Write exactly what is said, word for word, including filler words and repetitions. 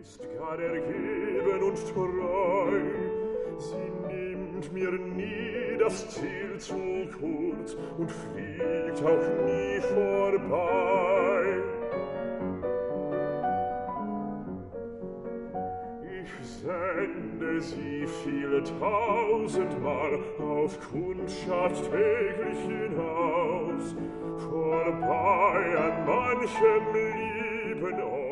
ist gar ergeben und treu. Sie nimmt mir nie das Ziel zu kurz und fliegt auch nie vorbei. Ich sende sie viele tausendmal auf Kundschaft täglich hinaus, vorbei an manchem lieben Ort.